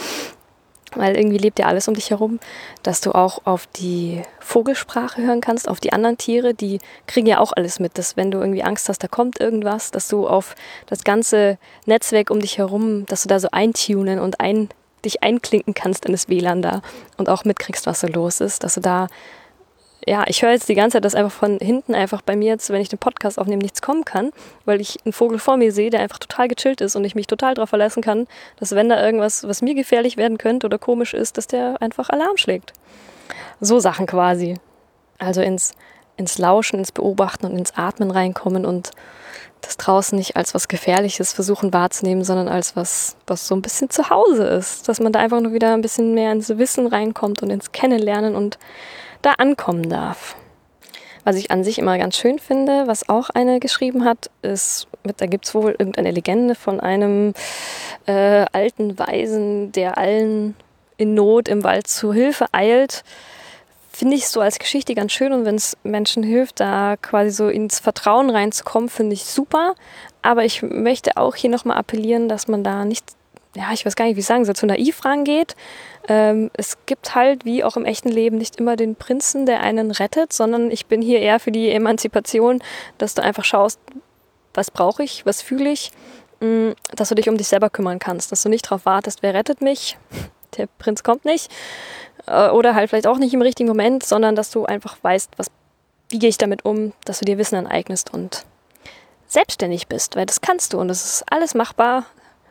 weil irgendwie lebt ja alles um dich herum, dass du auch auf die Vogelsprache hören kannst, auf die anderen Tiere, die kriegen ja auch alles mit, dass wenn du irgendwie Angst hast, da kommt irgendwas, dass du auf das ganze Netzwerk um dich herum, dass du da so eintunen und dich einklinken kannst in das WLAN da und auch mitkriegst, was so los ist, dass du da, ja, ich höre jetzt die ganze Zeit, dass einfach von hinten einfach bei mir jetzt, wenn ich den Podcast aufnehme, nichts kommen kann, weil ich einen Vogel vor mir sehe, der einfach total gechillt ist und ich mich total darauf verlassen kann, dass wenn da irgendwas, was mir gefährlich werden könnte oder komisch ist, dass der einfach Alarm schlägt. So Sachen quasi. Also ins Lauschen, ins Beobachten und ins Atmen reinkommen und das draußen nicht als was Gefährliches versuchen wahrzunehmen, sondern als was so ein bisschen zu Hause ist. Dass man da einfach nur wieder ein bisschen mehr ins Wissen reinkommt und ins Kennenlernen und da ankommen darf. Was ich an sich immer ganz schön finde, was auch eine geschrieben hat, ist, da gibt es wohl irgendeine Legende von einem alten Weisen, der allen in Not im Wald zu Hilfe eilt. Finde ich so als Geschichte ganz schön und wenn es Menschen hilft, da quasi so ins Vertrauen reinzukommen, finde ich super. Aber ich möchte auch hier nochmal appellieren, dass man da nicht, ja, ich weiß gar nicht, wie ich sagen soll, zu naiv rangeht. Es gibt halt, wie auch im echten Leben, nicht immer den Prinzen, der einen rettet, sondern ich bin hier eher für die Emanzipation, dass du einfach schaust, was brauche ich, was fühle ich, dass du dich um dich selber kümmern kannst, dass du nicht darauf wartest, wer rettet mich, der Prinz kommt nicht. Oder halt vielleicht auch nicht im richtigen Moment, sondern dass du einfach weißt, wie gehe ich damit um, dass du dir Wissen aneignest und selbstständig bist, weil das kannst du und das ist alles machbar.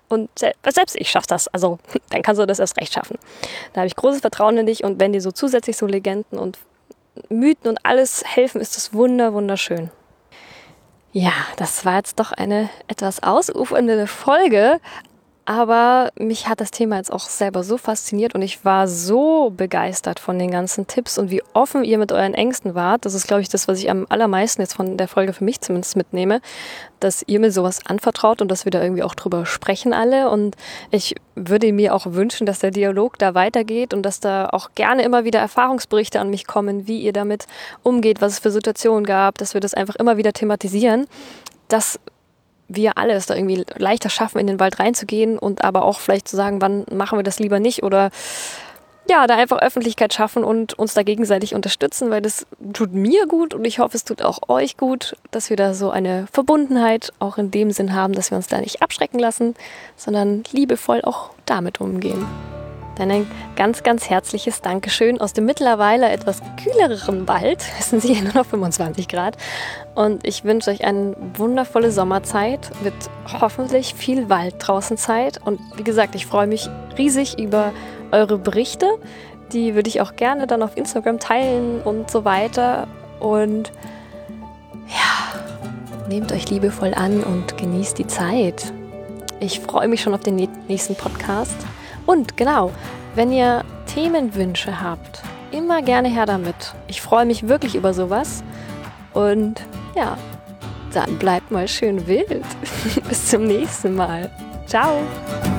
und selbst ich schaffe das. Also dann kannst du das erst recht schaffen. Da habe ich großes Vertrauen in dich und wenn dir so zusätzlich so Legenden und Mythen und alles helfen, ist das wunderschön. Ja, das war jetzt doch eine etwas ausufernde Folge, aber mich hat das Thema jetzt auch selber so fasziniert und ich war so begeistert von den ganzen Tipps und wie offen ihr mit euren Ängsten wart. Das ist, glaube ich, das, was ich am allermeisten jetzt von der Folge für mich zumindest mitnehme, dass ihr mir sowas anvertraut und dass wir da irgendwie auch drüber sprechen alle. Und ich würde mir auch wünschen, dass der Dialog da weitergeht und dass da auch gerne immer wieder Erfahrungsberichte an mich kommen, wie ihr damit umgeht, was es für Situationen gab, dass wir das einfach immer wieder thematisieren, dass wir alle es da irgendwie leichter schaffen, in den Wald reinzugehen und aber auch vielleicht zu sagen, wann machen wir das lieber nicht oder ja, da einfach Öffentlichkeit schaffen und uns da gegenseitig unterstützen, weil das tut mir gut und ich hoffe, es tut auch euch gut, dass wir da so eine Verbundenheit auch in dem Sinn haben, dass wir uns da nicht abschrecken lassen, sondern liebevoll auch damit umgehen. Dann ein ganz, ganz herzliches Dankeschön aus dem mittlerweile etwas kühleren Wald. Es sind sicher nur noch 25 Grad. Und ich wünsche euch eine wundervolle Sommerzeit mit hoffentlich viel Wald draußen Zeit. Und wie gesagt, ich freue mich riesig über eure Berichte. Die würde ich auch gerne dann auf Instagram teilen und so weiter. Und ja, nehmt euch liebevoll an und genießt die Zeit. Ich freue mich schon auf den nächsten Podcast. Und genau, wenn ihr Themenwünsche habt, immer gerne her damit. Ich freue mich wirklich über sowas. Und ja, dann bleibt mal schön wild. Bis zum nächsten Mal. Ciao.